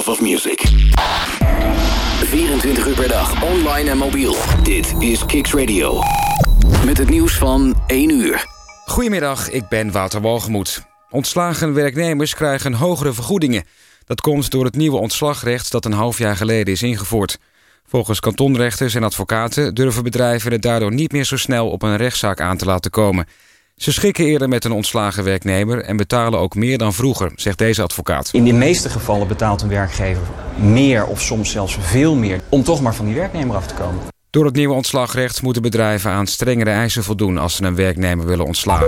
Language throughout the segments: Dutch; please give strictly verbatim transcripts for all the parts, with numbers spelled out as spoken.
love of music. vierentwintig uur per dag, online en mobiel. Dit is Kicks Radio. Met het nieuws van één uur. Goedemiddag, ik ben Wouter Walgemoed. Ontslagen werknemers krijgen hogere vergoedingen. Dat komt door het nieuwe ontslagrecht dat een half jaar geleden is ingevoerd. Volgens kantonrechters en advocaten durven bedrijven het daardoor niet meer zo snel op een rechtszaak aan te laten komen. Ze schikken eerder met een ontslagen werknemer en betalen ook meer dan vroeger, zegt deze advocaat. In de meeste gevallen betaalt een werkgever meer of soms zelfs veel meer om toch maar van die werknemer af te komen. Door het nieuwe ontslagrecht moeten bedrijven aan strengere eisen voldoen als ze een werknemer willen ontslaan.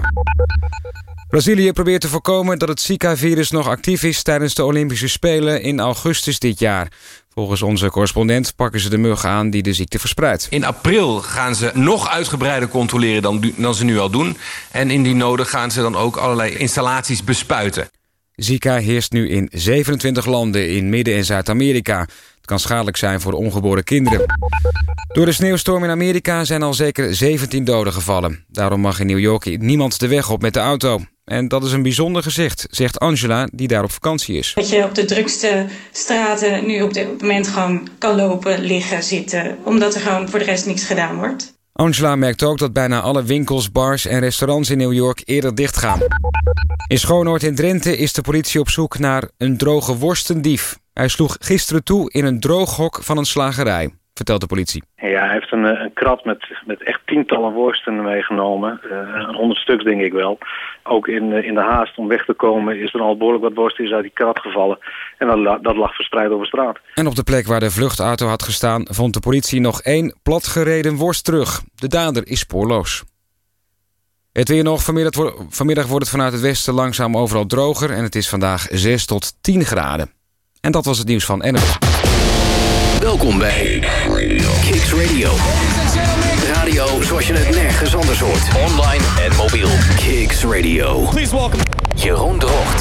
Brazilië probeert te voorkomen dat het Zika-virus nog actief is tijdens de Olympische Spelen in augustus dit jaar. Volgens onze correspondent pakken ze de mug aan die de ziekte verspreidt. In april gaan ze nog uitgebreider controleren dan, dan ze nu al doen. En indien nodig gaan ze dan ook allerlei installaties bespuiten. Zika heerst nu in zevenentwintig landen in Midden- en Zuid-Amerika. Het kan schadelijk zijn voor ongeboren kinderen. Door de sneeuwstorm in Amerika zijn al zeker zeventien doden gevallen. Daarom mag in New York niemand de weg op met de auto. En dat is een bijzonder gezicht, zegt Angela, die daar op vakantie is. Dat je op de drukste straten nu op dit moment gewoon kan lopen, liggen, zitten. Omdat er gewoon voor de rest niks gedaan wordt. Angela merkt ook dat bijna alle winkels, bars en restaurants in New York eerder dichtgaan. In Schoonoord in Drenthe is de politie op zoek naar een droge worstendief. Hij sloeg gisteren toe in een drooghok van een slagerij, vertelt de politie. Ja, hij heeft een, een krat met, met echt tientallen worsten meegenomen. Uh, honderd stuks denk ik wel. Ook in, in de haast om weg te komen is er al behoorlijk wat worst is uit die krat gevallen. En dat, dat lag verspreid over straat. En op de plek waar de vluchtauto had gestaan vond de politie nog één platgereden worst terug. De dader is spoorloos. Het weer nog. Vanmiddag, vanmiddag wordt het vanuit het westen langzaam overal droger. En het is vandaag zes tot tien graden. En dat was het nieuws van N N F. Welkom bij Kicks Radio. Radio zoals je het nergens anders hoort. Online en mobiel. Kicks Radio. Please welcome Jeroen Drocht.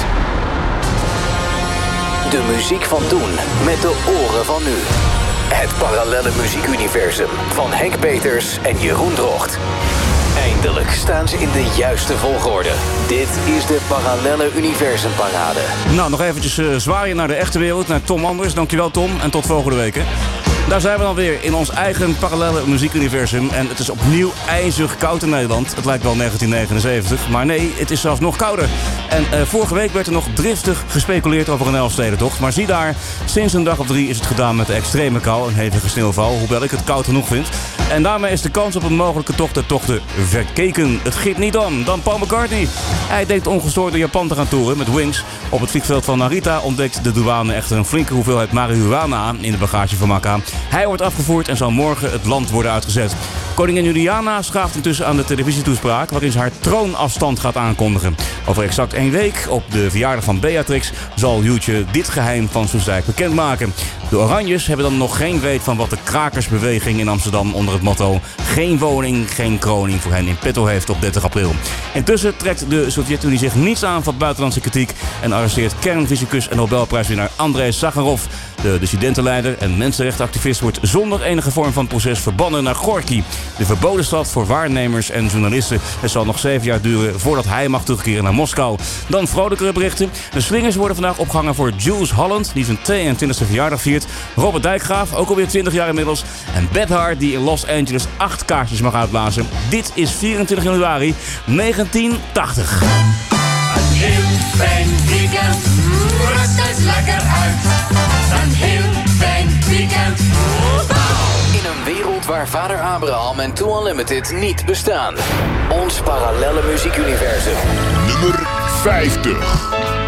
De muziek van toen met de oren van nu. Het parallelle muziekuniversum van Henk Peters en Jeroen Drocht. Eindelijk staan ze in de juiste volgorde. Dit is de Parallelle Universumparade. Nou, nog eventjes uh, zwaaien naar de echte wereld, naar Tom Anders. Dankjewel Tom en tot volgende week. Hè. Daar zijn we dan weer in ons eigen parallelle muziekuniversum. En het is opnieuw ijzig koud in Nederland. Het lijkt wel negentien negenenzeventig, maar nee, het is zelfs nog kouder. En uh, vorige week werd er nog driftig gespeculeerd over een Elfstedentocht. Maar zie daar, sinds een dag of drie is het gedaan met de extreme kou en hevige sneeuwval. Hoewel ik het koud genoeg vind. En daarmee is de kans op een mogelijke tocht der tochten verkeken. Het giet niet om dan Paul McCartney. Hij denkt ongestoord door Japan te gaan toeren met Wings. Op het vliegveld van Narita ontdekt de douane echter een flinke hoeveelheid marihuana in de bagage van Macca. Hij wordt afgevoerd en zal morgen het land worden uitgezet. Koningin Juliana schaaft intussen aan de televisietoespraak waarin ze haar troonafstand gaat aankondigen. Over exact één week, op de verjaardag van Beatrix, zal Joetje dit geheim van Soestdijk bekendmaken. De Oranjes hebben dan nog geen weet van wat de krakersbeweging in Amsterdam onder het motto geen woning, geen kroning voor hen in petto heeft op dertig april. Intussen trekt de Sovjet-Unie zich niets aan van buitenlandse kritiek en arresteert kernfysicus en Nobelprijswinnaar Andrei Sakharov. De dissidentenleider en mensenrechtenactivist wordt zonder enige vorm van proces verbannen naar Gorky, de verboden stad voor waarnemers en journalisten. Het zal nog zeven jaar duren voordat hij mag terugkeren naar Moskou. Dan vrolijkere berichten. De swingers worden vandaag opgehangen voor Jules Holland, die zijn tweeëntwintigste verjaardag viert. Robert Dijkgraaf, ook alweer twintig jaar inmiddels. En Beth Hart, die in Los Angeles acht kaarsjes mag uitblazen. Dit is vierentwintig januari negentien tachtig. Een heel fijn weekend, rust eens lekker uit. Een heel fijn weekend. In een wereld waar vader Abraham en Too Unlimited niet bestaan. Ons parallelle muziekuniversum. Nummer vijftig.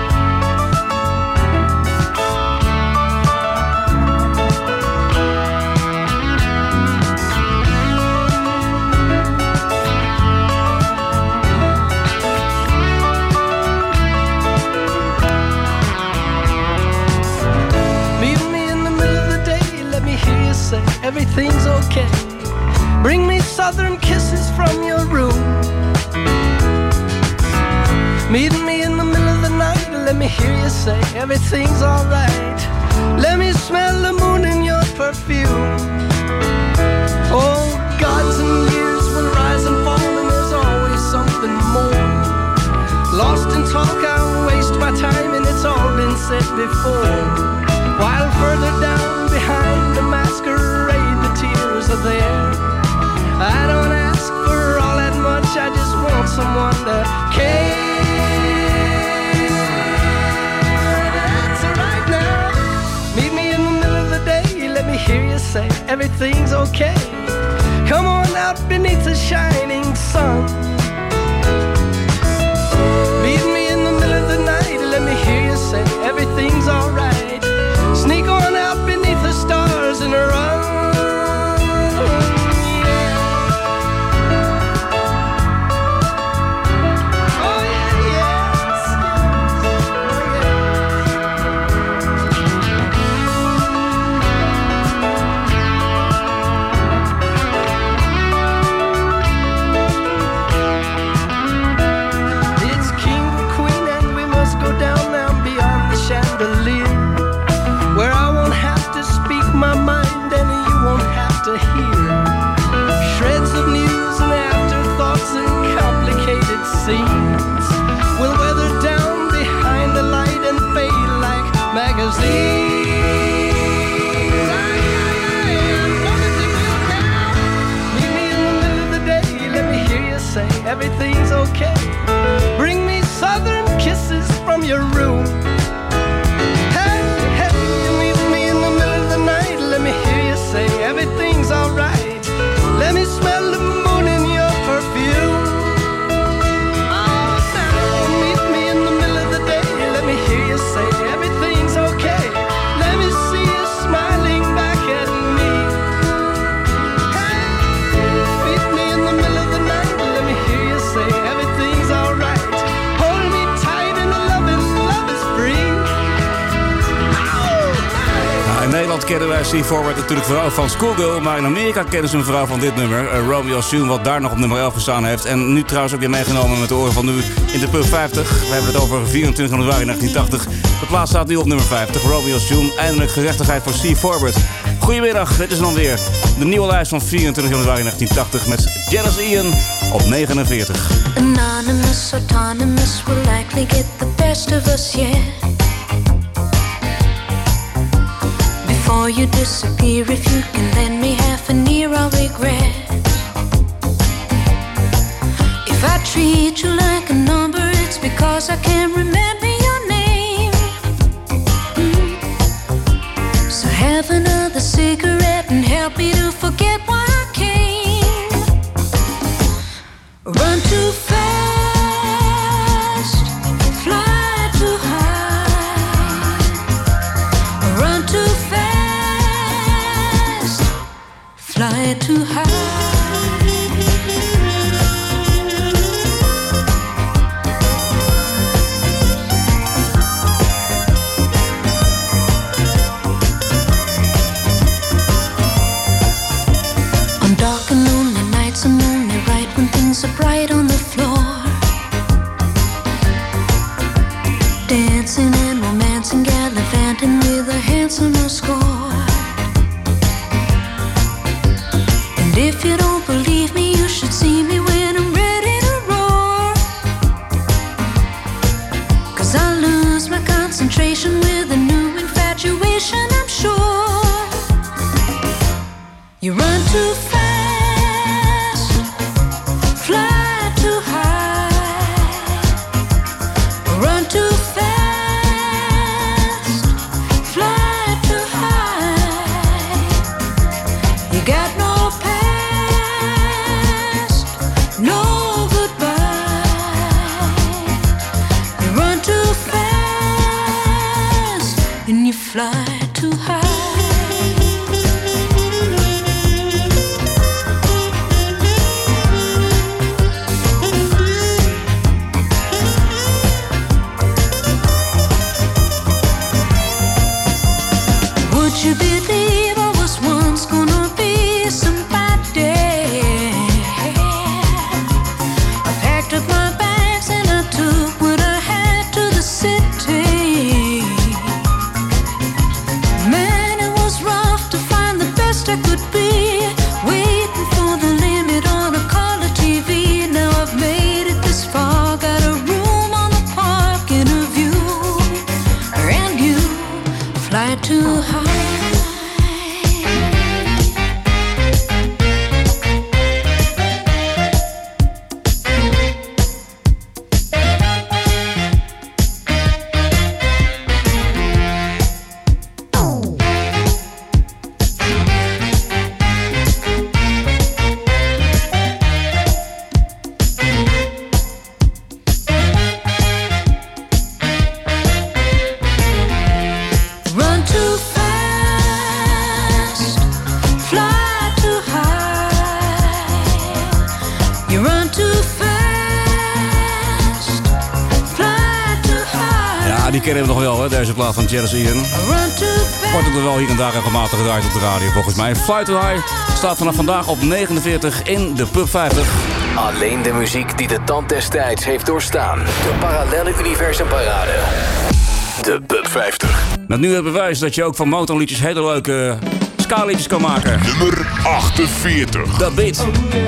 Everything's okay. Bring me southern kisses from your room. Meet me in the middle of the night and let me hear you say everything's alright. Let me smell the moon in your perfume. Oh, gods and years will rise and fall and there's always something more. Lost in talk, I waste my time and it's all been said before. while further down behind the masquerade the tears are there. I don't ask for all that much, I just want someone to care. That's right now. Meet me in the middle of the day, let me hear you say everything's okay. Come on out beneath the shining sun. Meet me in the middle of the night, let me hear you say everything's alright. Sneak on out beneath the stars and run. We'll weather down behind the light and fade like magazines. Meet me in the middle of the day, let me hear you say everything's okay. Bring me southern kisses from your room. Hey, hey, meet me in the middle of the night, let me hear you say everything's alright. Let me smell the moon in your perfume. Say everything's okay. Let me see you smiling back at me. Hey, meet me in the middle of the night. Let me hear you say everything's alright. Hold me tight and the love is, love is free. Nou, in Nederland kennen wij C Forward natuurlijk vooral van Schoolgirl, maar in Amerika kennen ze een vrouw van dit nummer, uh, Romeo's Tune, wat daar nog op nummer elf gestaan heeft. En nu trouwens ook weer meegenomen met de oren van nu in de Pub vijftig. We hebben het over vierentwintig januari negentien tachtig. De plaats staat nu op nummer vijftig, Romeo's Tune. Eindelijk gerechtigheid voor C Forward. Goedemiddag, dit is dan weer de nieuwe lijst van vierentwintig januari negentien tachtig met Jealous Ian op negenenveertig. Anonymous, autonomous will likely get the best of us yet. Before you disappear, if you can lend me half an ear, I'll regret. If I treat you like a number, it's because I can't remember your name. Mm. So have another cigarette and help me to forget why I came. Run too fast, fly too high. Run too fast, fly too high. Dark and lonely nights are only right when things are bright on the floor. Dancing and romancing, gallivanting with a handsomer score. And if you don't believe me, you should see me when I'm ready to roar. 'Cause I lose my concentration with a new infatuation, I'm sure. You run too fast, fly too high. Would you believe I was once gonna be somebody? I packed up my bags and I took what I had to the city. I could be waiting for the limit on a color T V. Now I've made it this far, got a room on the park and a view, and you fly too high. Kennen we nog wel, hè? Deze plaat van Janis Ian. Wordt ook wel hier en daar regelmatig gedraaid op de radio, volgens mij. Fly Too High staat vanaf vandaag op negenenveertig in de Pub vijftig. Alleen de muziek die de tand des tijds heeft doorstaan. De Parallelle Universum Parade. De Pub vijftig. Met nu het bewijs dat je ook van Motown-liedjes hele leuke ska-liedjes kan maken. Nummer achtenveertig. The Beat.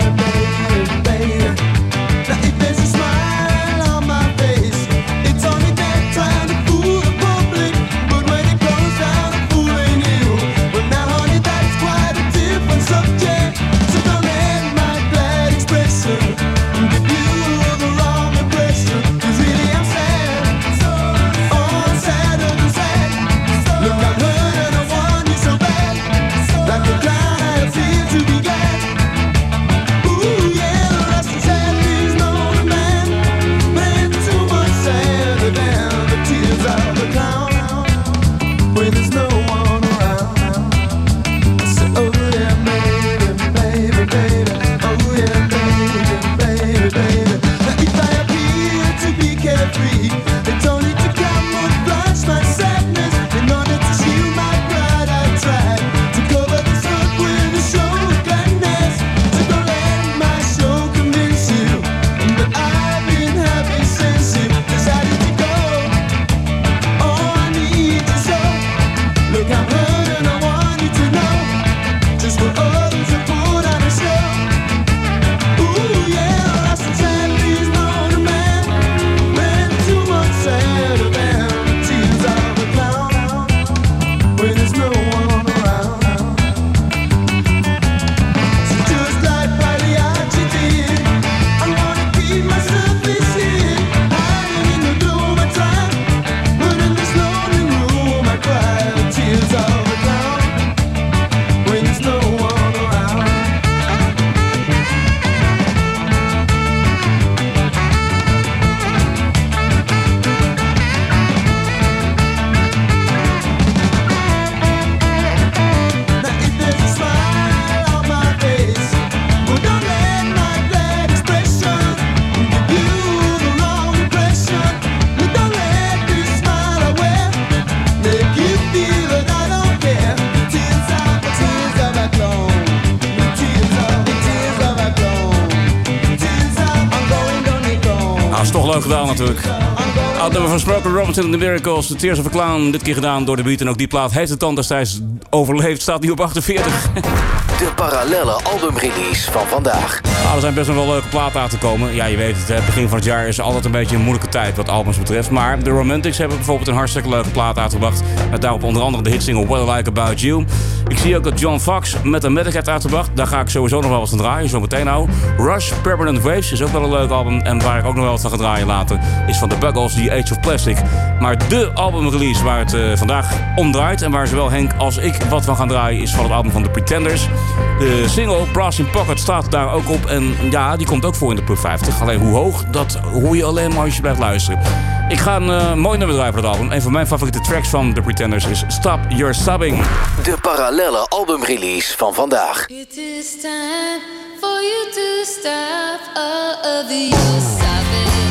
Leuk gedaan natuurlijk. Oud nummer van Smokey Robinson en The Miracles, The Tears of a Clown. Dit keer gedaan door de Beat en ook die plaat heeft de tand destijds overleefd. Staat nu op achtenveertig. De parallelle albumrelease van vandaag. Nou, er zijn best wel leuke platen aan te komen. Ja, je weet het, het begin van het jaar is altijd een beetje een moeilijke tijd wat albums betreft. Maar de Romantics hebben bijvoorbeeld een hartstikke leuke plaat uitgebracht. Met daarop onder andere de hitsingle What I Like About You. Ik zie ook dat John Fox met een Medic heeft uitgebracht. Daar ga ik sowieso nog wel wat van draaien, zo meteen nou. Rush, Permanent Waves is ook wel een leuk album. En waar ik ook nog wel wat van ga draaien later is van The Buggles, The Age of Plastic. Maar de albumrelease waar het uh, vandaag om draait en waar zowel Henk als ik wat van gaan draaien is van het album van The Pretenders. De single Brass in Pocket staat daar ook op. En ja, die komt ook voor in de Pub vijftig. Alleen hoe hoog, dat hoor je alleen maar als je blijft luisteren. Ik ga een uh, mooi nummer draaien voor het album. Een van mijn favoriete tracks van The Pretenders is Stop Your Subbing. De parallelle albumrelease van vandaag. It is time for you to stop all of your subbing.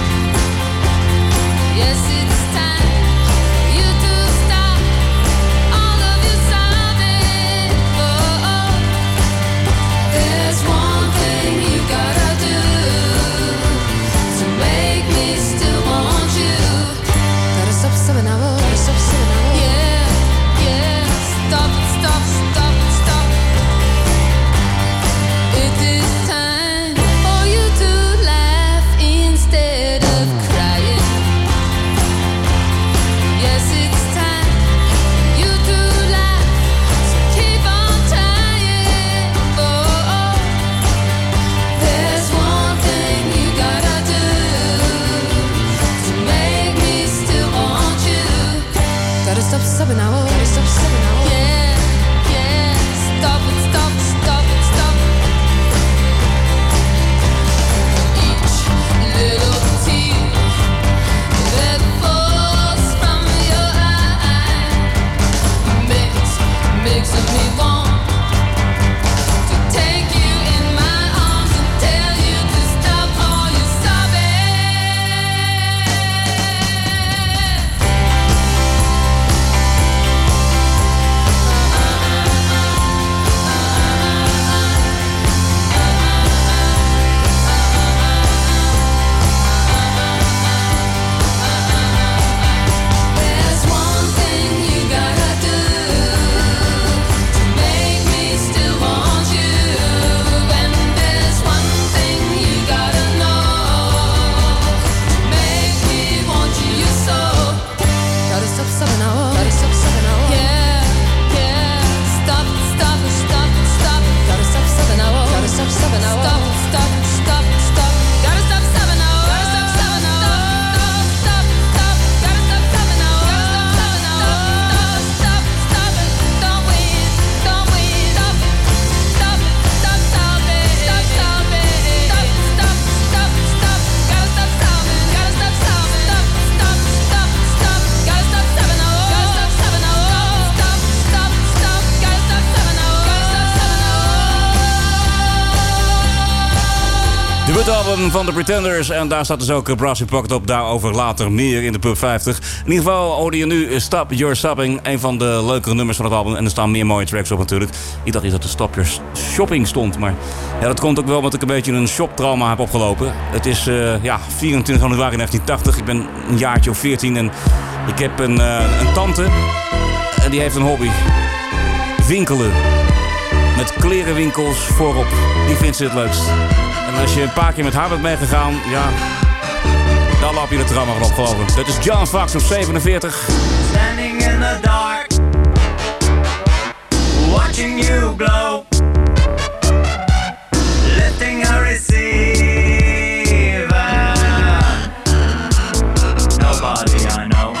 Yes, it's time for you to stop all of your subbing. Oh, oh. There's one thing you gotta do to make me still want you. Gotta stop subbing now, gotta stop subbing now. Yeah, yeah, stop it, stop, stop it, stop. It is time for you to laugh instead of crying. Gotta stop, stop it now. Gotta stop, stop it now. Yeah, yeah. Stop it, stop it, stop it, stop it. Each little tear that falls from your eye makes, makes me want to take you in my arms and tell you to stop all you stop it. There's one thing you gotta do to make me still want you, and there's one thing you gotta know to make me want you so. Gotta stop, stop it now. Gotta stop, stop it now. Yeah, yeah. Stop, stop, stop, stop. Gotta stop, stop it now. Gotta stop, stop it now. Stop, stop, stop, stop. Gotta stop, stop it now. Gotta stop, stop it now. Stop, stop, gotta stop, stop it now. Stop, stop it. Don't wait, don't wait. Stop it, stop it, stop, stop it. Stop, stop it. Stop, stop, stop, stop. Gotta stop, stop it. Gotta stop, stop it. Stop, stop, stop, stop. Gotta stop, stop it now. Gotta stop, stop it now. Stop, stop, stop. Gotta stop, stop it now. Gotta stop, stop it now. Debuutalbum van de Pretenders en daar staat dus ook Brass in Pocket op. Daarover later meer in de Pub vijftig. In ieder geval hoorde je nu Stop Your Stopping. Een van de leukere nummers van het album. En er staan meer mooie tracks op natuurlijk. Ik dacht niet dat er Stop Your Shopping stond. Maar ja, dat komt ook wel omdat ik een beetje een shoptrauma heb opgelopen. Het is uh, ja, vierentwintig januari negentien tachtig. Ik ben een jaartje of veertien en ik heb een, uh, een tante. En die heeft een hobby. Winkelen. Met klerenwinkels voorop. Die vindt ze het leukst. En als je een paar keer met haar bent meegegaan, ja, dan lap je de trauma van op, geloof ik. Dit is John Fox op zevenenveertig. Standing in the dark, watching you glow, lifting a receiver. Nobody I know.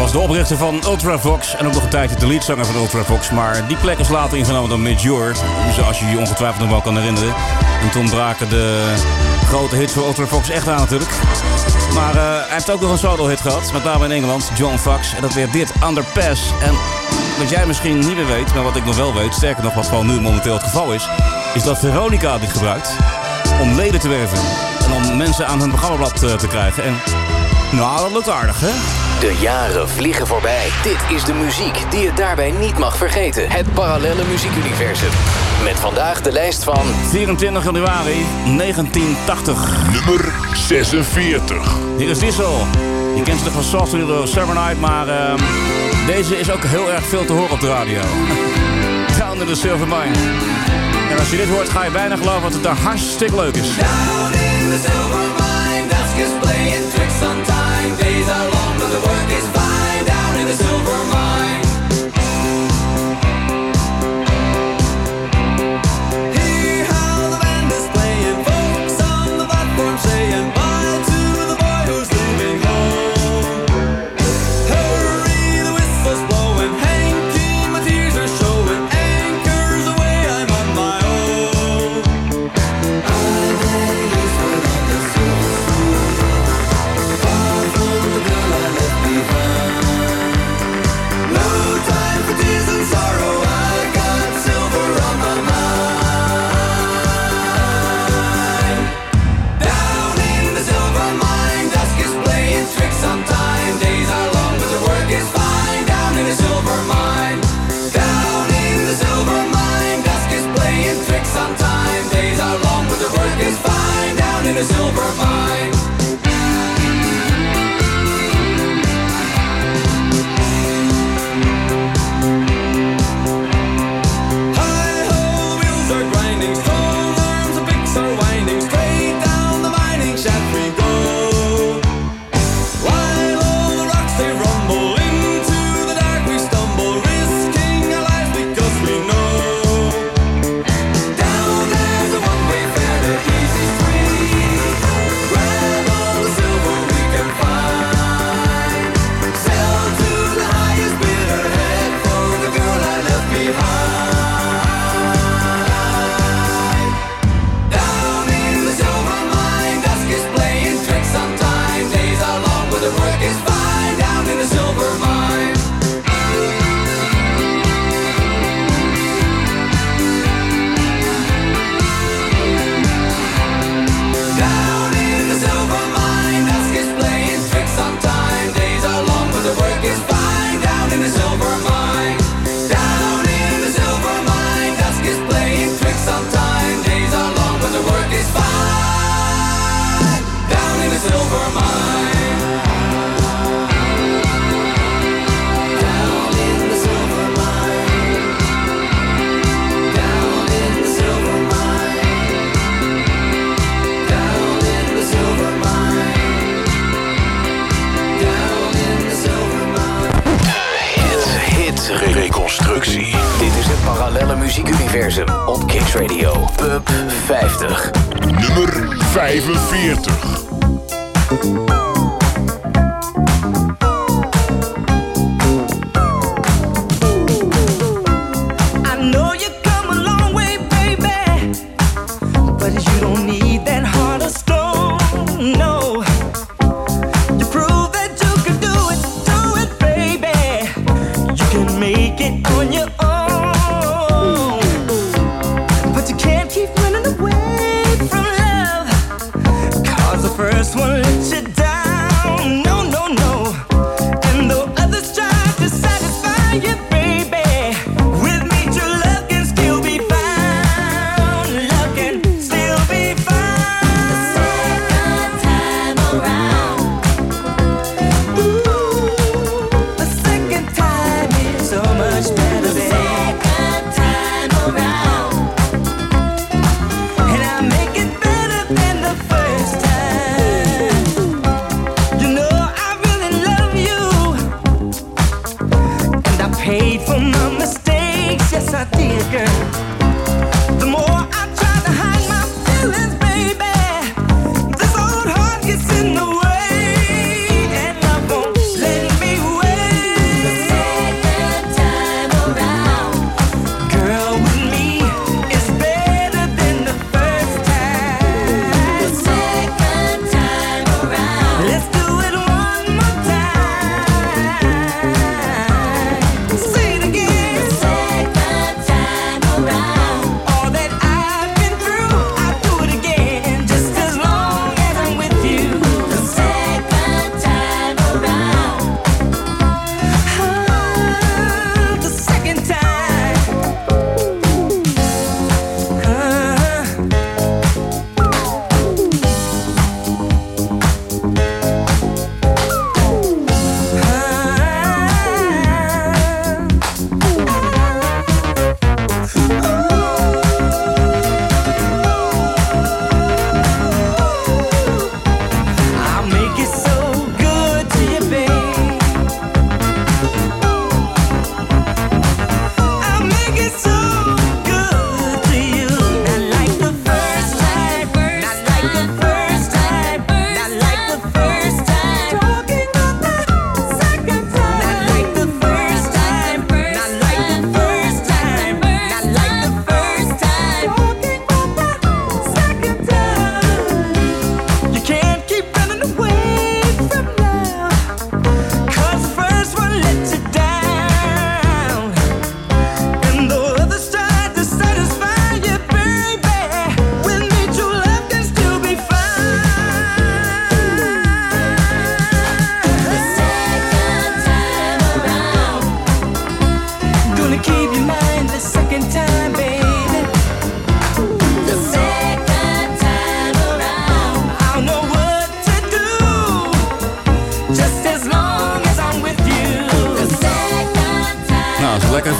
was de oprichter van Ultravox en ook nog een tijdje de leadzanger van Ultravox. Maar die plek is later ingenomen door Midge Ure, zoals je je ongetwijfeld nog wel kan herinneren. En toen braken de grote hits voor Ultravox echt aan natuurlijk. Maar uh, hij heeft ook nog een solo-hit gehad, met name in Engeland, John Fox. En dat werd dit, Underpass. En wat jij misschien niet meer weet, maar wat ik nog wel weet, sterker nog wat gewoon nu momenteel het geval is, is dat Veronica dit gebruikt om leden te werven. En om mensen aan hun programmablad uh, te krijgen. En nou, dat lukt aardig, hè? De jaren vliegen voorbij. Dit is de muziek die je daarbij niet mag vergeten. Het parallelle muziekuniversum. Met vandaag de lijst van vierentwintig januari negentien tachtig. Nummer zesenveertig. Hier is Diesel. Je kent ze toch van Soft door Summer Night, maar uh, deze is ook heel erg veel te horen op de radio. Down in the Silver Mine. En als je dit hoort, ga je bijna geloven dat het daar hartstikke leuk is. Down in the silver mine, dusk is playing tricks on time. Days are long, but the work is fine. Down in the silver mine. Hear how the band is playing, folks on the platform saying bye to the boy who's leaving home. Hurry, the whistle's blowing, hanky, my tears are showing. Anchors away, I'm on my own. I've had years without the silver, far from the girl I left behind. No time for tears and sorrow, I got silver on my mind. Down in the silver mine, dusk is playing tricks on time. Days are long, but the work is fine. Down in the silver mine. Down in the silver mine, dusk is playing tricks on time. Days are long, but the work is fine. Down in the silver mine. Hi-ho, wheels are grinding, strong arms and picks are winding. Straight down the mining shaft we go. While all the rocks they rumble, into the dark we stumble, risking our lives because we know. Down there's a one-way fare to easy street. Grab all the silver we can find. Sell to the highest bidder, head for the girl I left behind. Down in the silver mine, dusk is playing tricks on time. Days are long, but the work is fine. Down in the silver mine. Down in the silver mine, dusk is playing tricks on time. Days are long, but the work is fine. Down in the silver mine. Down in the silver mine, dusk is playing tricks on time. Days are long, but the work is fine. Down in the silver mine. Down in the silver mine. Down in the silver mine. Down in the silver mine. Down in the silver mine. Hit, hit, reconstructie. Dit is het parallelle muziekuniversum op Kicks Radio. Pub vijftig. Nummer vijfenveertig. I know you come a long way, baby, but you don't need that heart of stone, no. You prove that you can do it, do it, baby. You can make it on your own, but you can't keep running away from love, 'cause the first one let you down.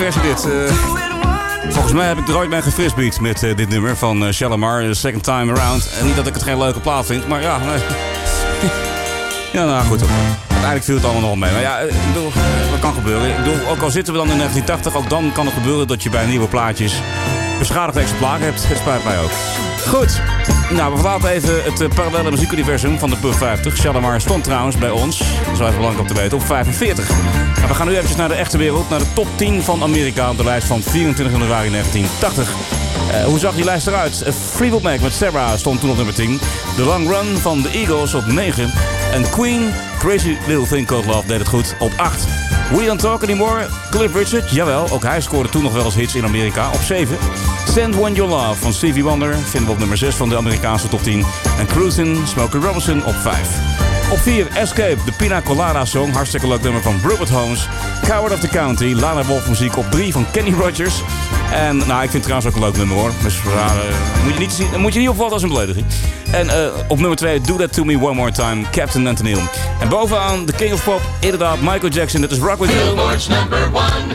versie dit. Uh, volgens mij heb ik er ooit bij gefrisbeat met uh, dit nummer van uh, Shalimar, The Second Time Around. En niet dat ik het geen leuke plaat vind, maar ja, nee. Ja, nou goed. Uiteindelijk viel het allemaal nog mee. Maar ja, ik bedoel, wat kan gebeuren? Ik bedoel, ook al zitten we dan in negentien tachtig, ook dan kan het gebeuren dat je bij nieuwe plaatjes beschadigde exemplaren hebt. Het spijt mij ook. Goed. Nou, we verlaten even het uh, parallele muziekuniversum van de Pub vijftig. Shalimar stond trouwens bij ons, dat is wel even belangrijk om te weten, op vijfenveertig. Nou, we gaan nu eventjes naar de echte wereld, naar de top tien van Amerika op de lijst van vierentwintig januari negentien tachtig. Uh, hoe zag die lijst eruit? Uh, Fleetwood Mac met Sarah stond toen op nummer tien. The Long Run van The Eagles op negen. En Queen, Crazy Little Thing Called Love deed het goed op acht. We Don't Talk Anymore, Cliff Richard, jawel, ook hij scoorde toen nog wel eens hits in Amerika op zeven. Stand When Your Love van Stevie Wonder vinden we op nummer zes van de Amerikaanse top tien. En Cruisin', Smokey Robinson op vijf. Op vier, Escape, de Pina Colada Song, hartstikke leuk nummer van Rupert Holmes. Coward of the County, Lana Wolf muziek op drie van Kenny Rogers. En nou, ik vind het trouwens ook een leuk nummer hoor. Dus uh, moet je niet zien, moet je niet opvallen als een belediging. En uh, op nummer twee, Do That To Me One More Time, Captain Anthony. En bovenaan, de King of Pop, inderdaad Michael Jackson, dat is Rock With You. Billboard's number one.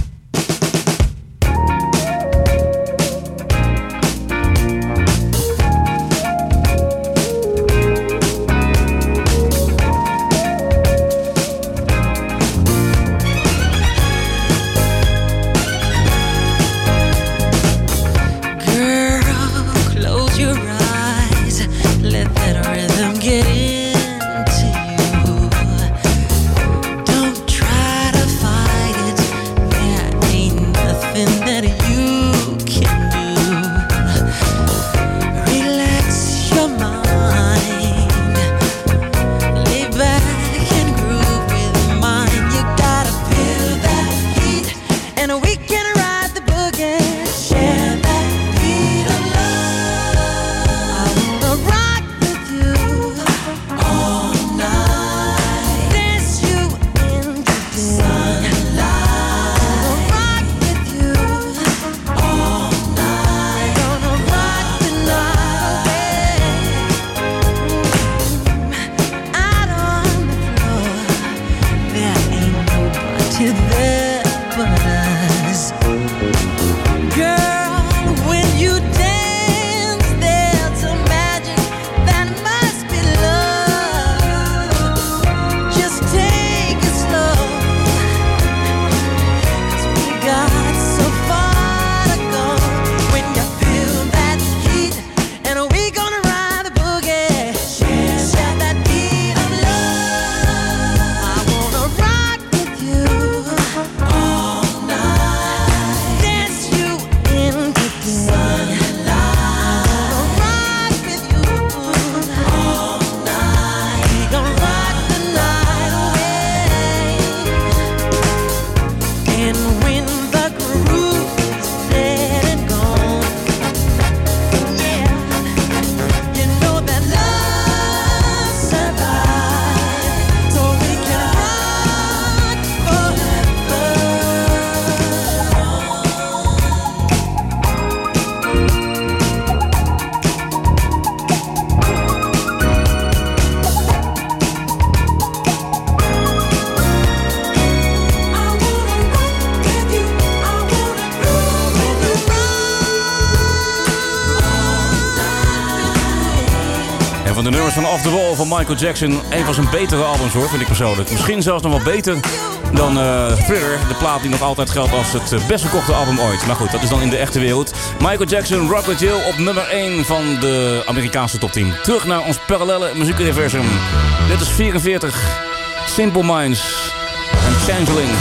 Van de nummers van Off The Wall van Michael Jackson. Een van zijn betere albums hoor, vind ik persoonlijk. Misschien zelfs nog wel beter dan uh, Thriller. De plaat die nog altijd geldt als het uh, best verkochte album ooit. Maar goed, dat is dan in de echte wereld. Michael Jackson, Rock With You op nummer één van de Amerikaanse top tien. Terug naar ons parallele muziekuniversum. Dit is vierenveertig. Simple Minds en Changeling.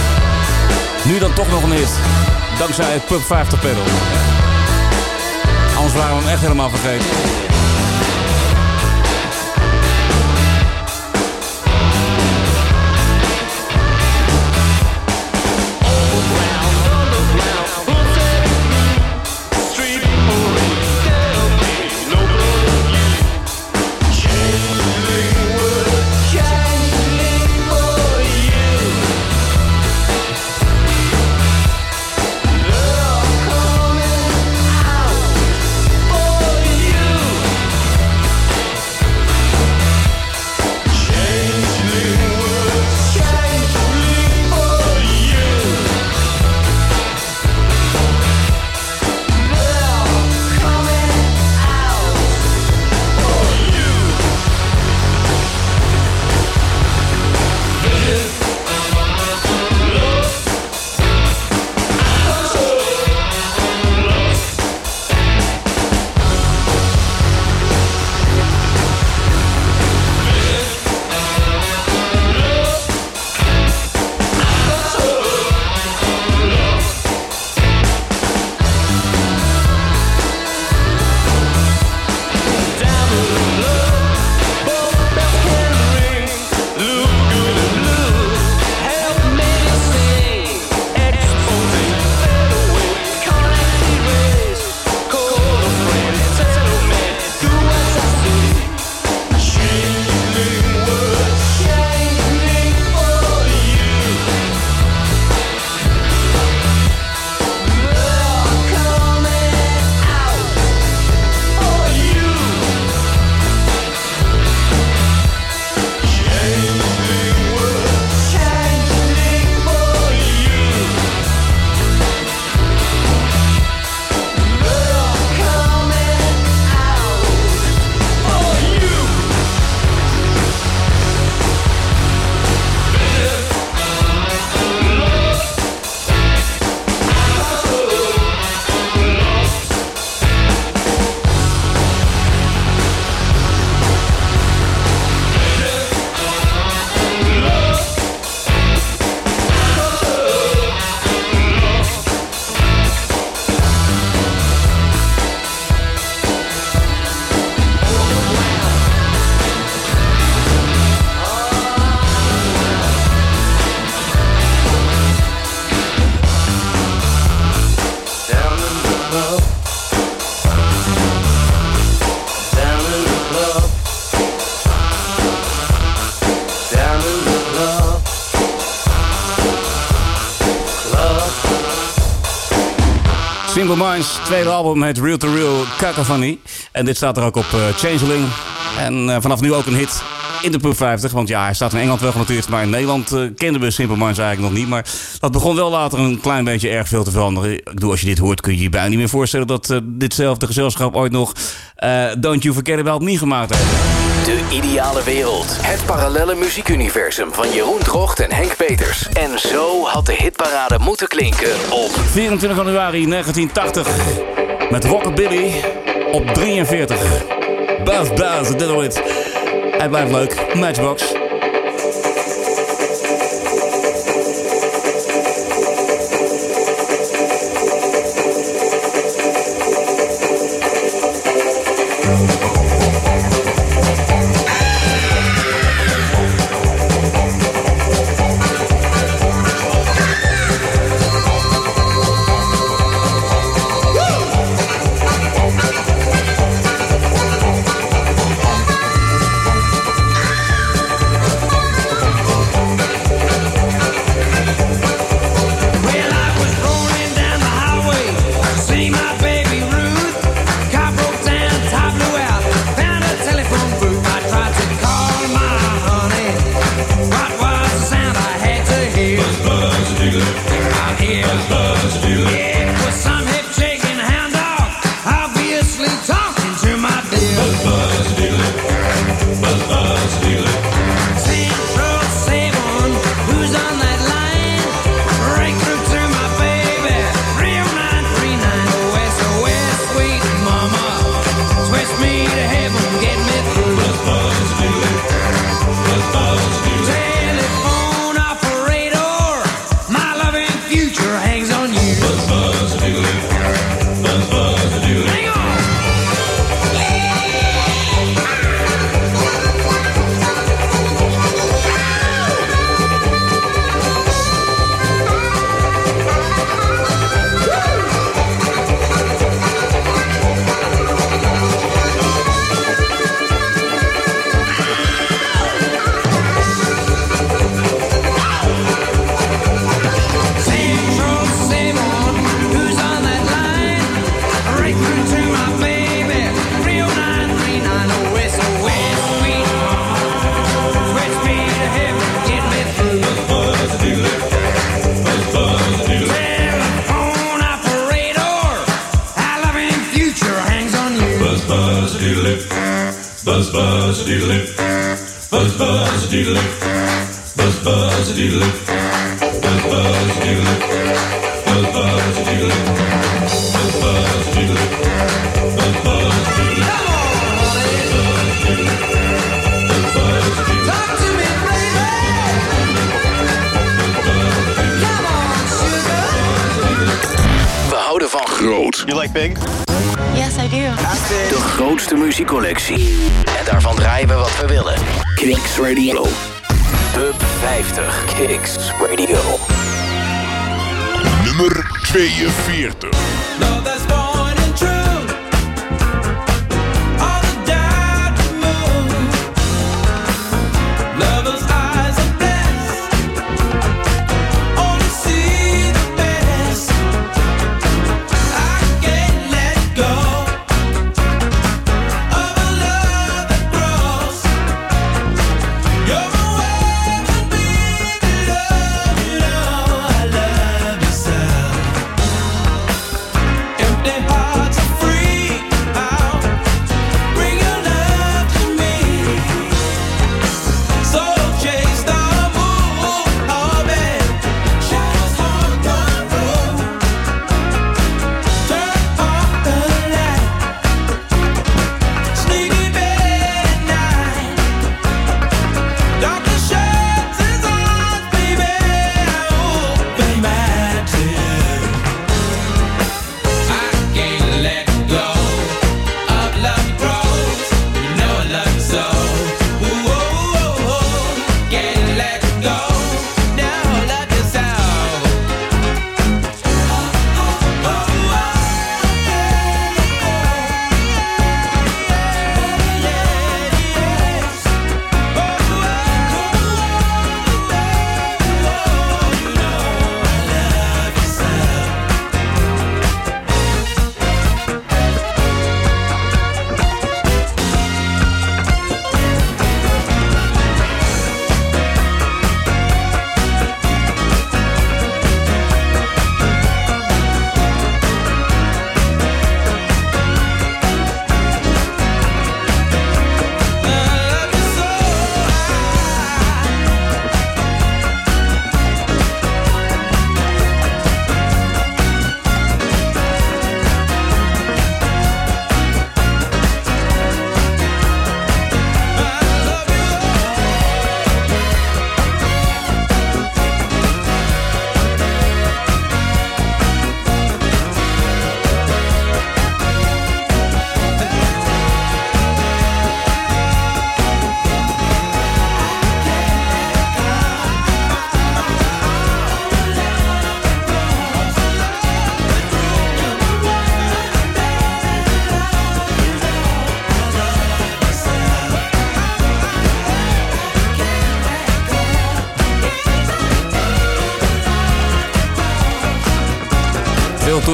Nu dan toch nog een hit. Dankzij het Pub vijftig pedal. Anders waren we hem echt helemaal vergeten. You Simple Minds, tweede album heet Real to Real Cacophony. En dit staat er ook op uh, Changeling. En uh, vanaf nu ook een hit in de Pub vijftig. Want ja, hij staat in Engeland wel genoteerd. Maar in Nederland uh, kenden we Simple Minds eigenlijk nog niet. Maar dat begon wel later een klein beetje erg veel te veranderen. Ik bedoel, als je dit hoort kun je je bijna niet meer voorstellen dat uh, ditzelfde gezelschap ooit nog uh, Don't You Forget About Me gemaakt heeft. De ideale wereld. Het parallelle muziekuniversum van Jeroen Drocht en Henk Peters. En zo had de hitparade moeten klinken op vierentwintig januari negentien tachtig. Met Rockabilly op drieënveertig. Buzz Buzz, dit is het. Hij blijft leuk. Matchbox. Yes, I do. De grootste muziekcollectie. En daarvan draaien we wat we willen. Kicks Radio. Pub vijftig. Kicks Radio. Nummer tweeënveertig. Love that's born and true. All the doubt to move. Lover's eyes are blessed. Only see the best. I can't let go of a love that grows. You're the way to be the love, you know I love you so.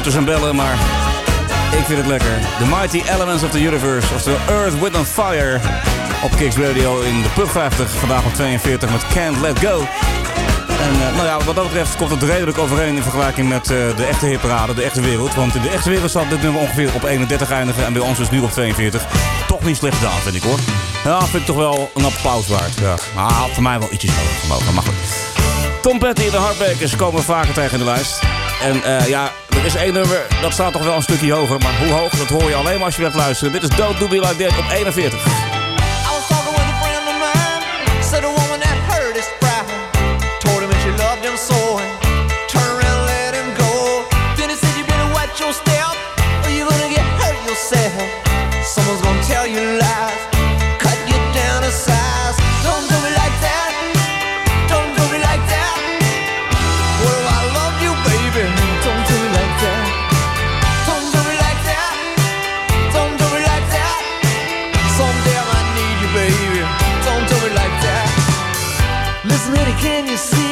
toeters en bellen, maar ik vind het lekker. The Mighty Elements of the Universe, oftewel Earth, Wind and Fire. Op Kicks Radio in de Pub vijftig, vandaag op tweeënveertig met Can't Let Go. En uh, nou ja, wat dat betreft komt het redelijk overeen in vergelijking met uh, de echte hitparade, de echte wereld. Want in de echte wereld zal dit nummer ongeveer op eenendertig eindigen en bij ons dus nu op tweeënveertig. Toch niet slecht gedaan, vind ik hoor. Ja, vind ik toch wel een applaus waard. Ja. Maar had voor mij wel ietsjes hoger gemogen, maar goed. Tom Petty en de Heartbreakers komen vaker tegen in de lijst. En uh, ja, er is één nummer, dat staat toch wel een stukje hoger. Maar hoe hoog, dat hoor je alleen maar als je blijft luisteren. Dit is Don't Do Me Like That op eenenveertig. Loved him so and turn around and let him go. Then he said you better watch your step or you're gonna get hurt yourself. Someone's gonna tell you lies, cut you down to size. Don't do me like that, don't do me like that. Well, I love you, baby, don't do me like that. Don't do me like that, don't do me like that. Someday I might need you, baby, don't do me like that. Listen, honey, can you see?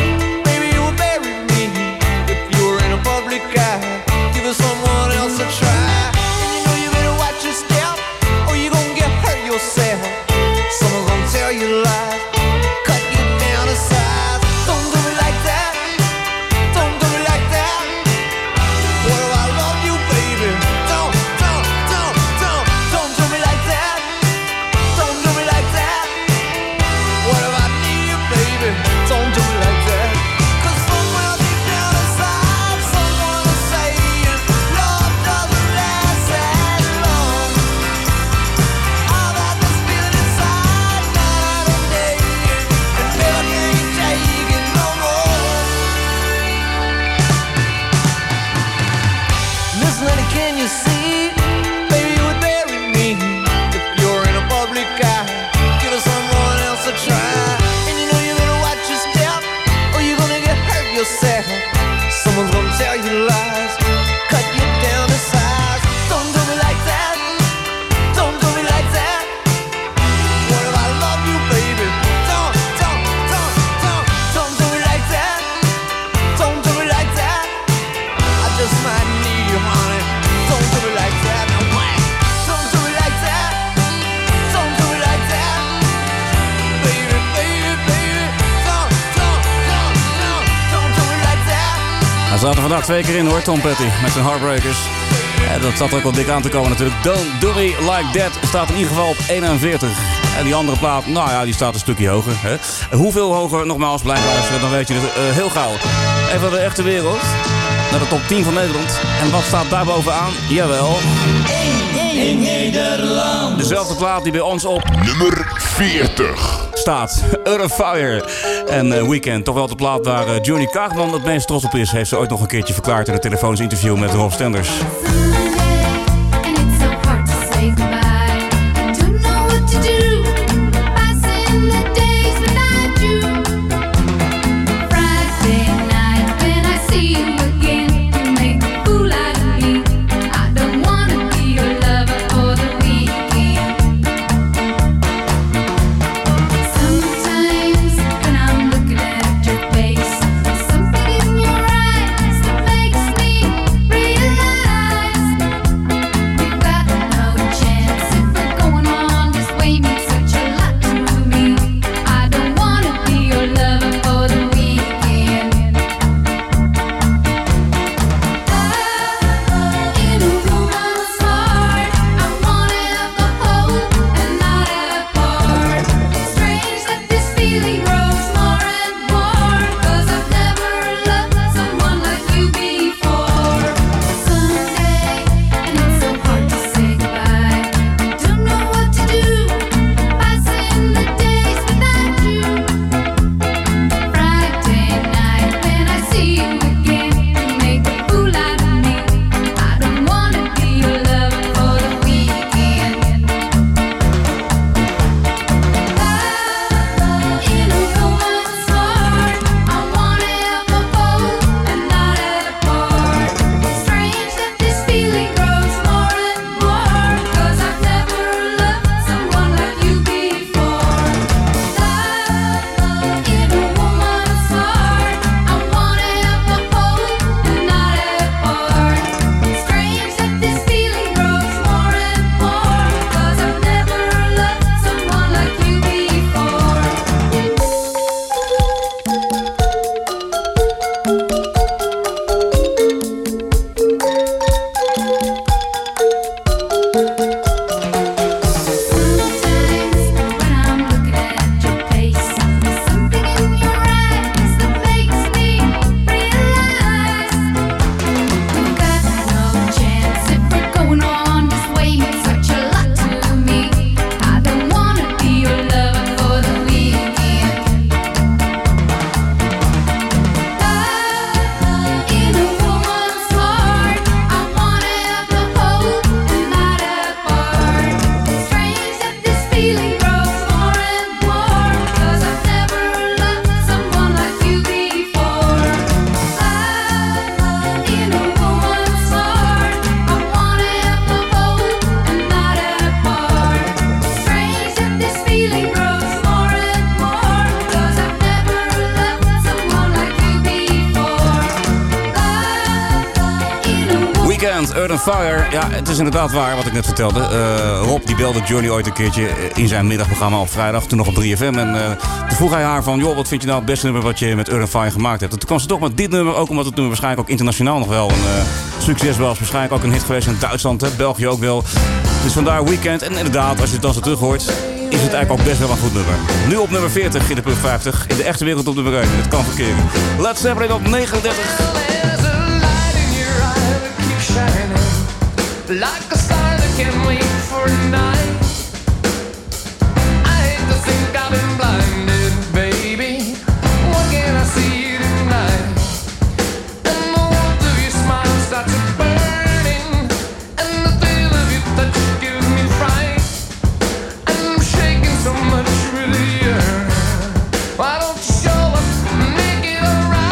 Someone else to try. And you know you better watch your step or you're gonna get hurt yourself. Someone's gonna tell you lies, cut you down to size. Don't do me like that, don't do me like that. What if I love you, baby? Don't, don't, don't, don't, don't do me like that. Don't do me like that. What if I need you, baby? Don't do me like that. Cause somewhere deep down inside, someone is saying can you see? Baby, you would bury me if you're in a public eye. Give us someone else a try. And you know you better watch your step or you're gonna get hurt yourself. Someone's gonna tell you lies, cut you down to size. Don't do me like that, don't do me like that. What if I love you, baby? Don't, don't, don't, don't, don't do me like that. Don't do me like that. I just might need you, honey. Don't do me like that, no way. Don't do me like that. Don't do me like that. Baby, baby, baby. Don't, don't, don't, don't, don't do me like that. Hij zat er vandaag twee keer in hoor, Tom Petty, met zijn Heartbreakers. En dat zat er ook wel dik aan te komen natuurlijk. Don't Do Me Like That staat in ieder geval op eenenveertig. En die andere plaat, nou ja, die staat een stukje hoger. Hè? Hoeveel hoger, nogmaals, blijf luisteren, dan weet je het uh, heel gauw. Even naar de echte wereld. Naar de top tien van Nederland. En wat staat daar bovenaan? Jawel. In Nederland. Dezelfde plaat die bij ons op nummer veertig staat. Earth Fire. En uh, Weekend. Toch wel de plaat waar uh, Johnny Kaagman het meest trots op is. Heeft ze ooit nog een keertje verklaard in een telefonisch interview met Rob Stenders. Something in your eyes that makes me realize and Fire. Ja, het is inderdaad waar wat ik net vertelde. Uh, Rob die belde Johnny ooit een keertje in zijn middagprogramma op vrijdag. Toen nog op drie F M. En uh, toen vroeg hij haar van... joh, wat vind je nou het beste nummer wat je met Earth and Fire gemaakt hebt? En toen kwam ze toch met dit nummer. Ook omdat het nummer waarschijnlijk ook internationaal nog wel een uh, succes was. Waarschijnlijk ook een hit geweest in Duitsland. Hè? België ook wel. Dus vandaar Weekend. En inderdaad, als je het dan zo terug hoort... is het eigenlijk ook best wel een goed nummer. Nu op nummer veertig in de Punt vijftig. In de echte wereld op nummer één. Het kan verkeren. Let's Zeppelin op negenendertig. Like a star that can't wait for a night. I hate to think I've been blinded, baby. What can I see tonight? And the warmth of your smile starts to burning, and the thrill of your touch gives me fright. And I'm shaking so much with the earth. Why don't you show up and make it alright?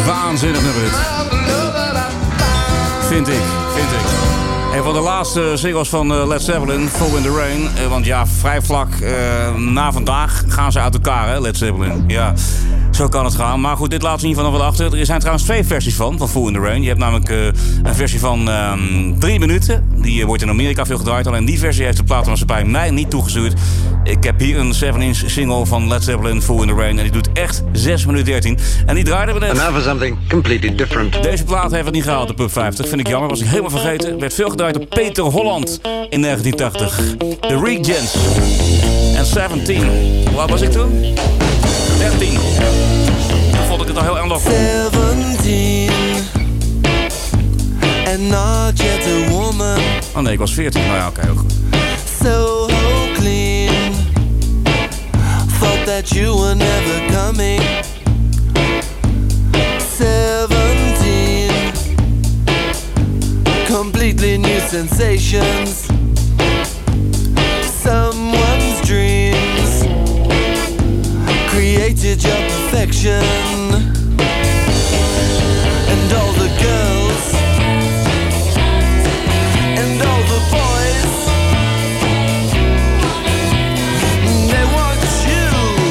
Waanzinnig nummer dit. Vind ik, vind ik. Een van de laatste singles van uh, Led Zeppelin, Fall in the Rain. Uh, want ja, vrij vlak uh, na vandaag gaan ze uit elkaar, hè, Led Zeppelin. Ja, zo kan het gaan. Maar goed, dit laat ze in ieder geval nog wel achter. Er zijn trouwens twee versies van, van Fall in the Rain. Je hebt namelijk uh, een versie van uh, drie minuten. Die uh, wordt in Amerika veel gedraaid. Alleen die versie heeft de platenmaatschappij mij niet toegestuurd. Ik heb hier een seven inch single van Led Zeppelin, Fall in the Rain. En die doet echt zes minuten dertien. En die draaiden we net. And now for something completely different. Deze plaat heeft het niet gehaald, de Pub vijftig. Vind ik jammer, was ik helemaal vergeten. Werd veel gedraaid door Peter Holland in negentien tachtig. The Regents. En zeventien. Hoe oud was ik toen? dertien. Toen vond ik het al heel anders. seventeen and not yet a woman. Oh nee, ik was veertien. Nou ja, oké, okay, ook goed. So clean. Thought that you were never coming. Seventeen. Completely new sensations. Someone's dreams created your perfection. And all the girls and all the boys, they want you.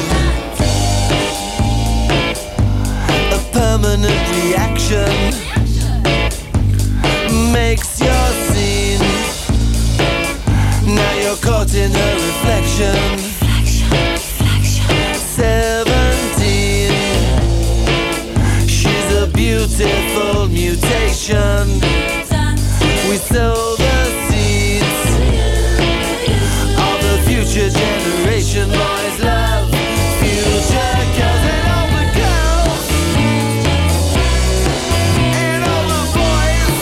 A permanent reaction makes your scene. Now you're caught in her reflection. Seventeen, she's a beautiful mutation. We sow the seeds of the future generation. Boys love future girls and all the girls and all the boys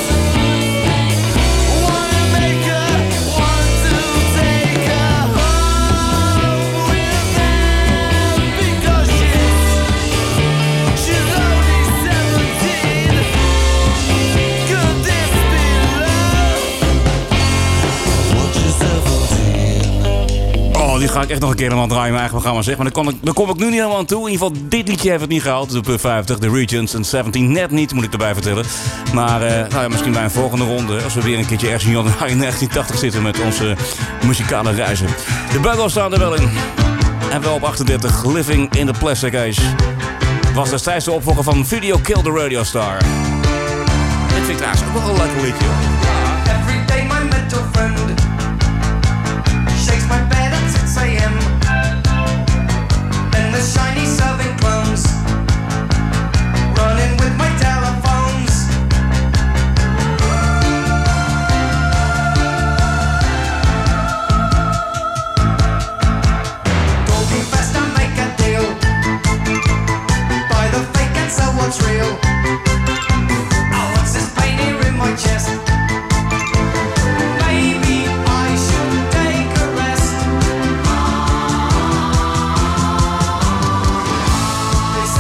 wanna make her, want to take her home with them because she's she's only seventeen. Could this be love? Won't you seventeen? Oh, die ga ik echt nog een keer aan draaien in mijn eigen programma, zeg. Maar daar kom, ik, daar kom ik nu niet helemaal aan toe. In ieder geval, dit liedje heeft het niet gehaald. De Pub vijftig, de Regents en zeventien net niet, moet ik erbij vertellen. Maar uh, nou ja, misschien bij een volgende ronde, als we weer een keertje ergens in januari negentien tachtig zitten met onze muzikale reizen. De Bungles staan er wel in. En wel op achtendertig, Living in the Plastic Age. Was destijds de opvolger van Video Kill the Radio Star. Dit vind ik trouwens ook wel een lekker liedje. Every day my mental friend shakes my bed at six a.m. Then the shiny serving clones running with my telephones. Talking fast and make a deal. Buy the fake and sell what's real. Oh, what's this pain here in my chest? Maybe I should take a rest. This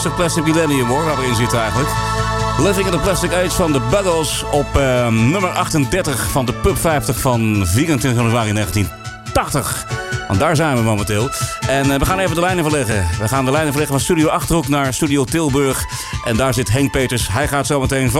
rustig Plastic Millennium hoor, waar we in zitten eigenlijk. Living in the Plastic Age van de Buggles op uh, nummer achtendertig van de Pub vijftig van vierentwintig januari negentien tachtig. Want daar zijn we momenteel. En uh, we gaan even de lijnen verleggen. We gaan de lijnen verleggen van Studio Achterhoek naar Studio Tilburg. En daar zit Henk Peters. Hij gaat zo meteen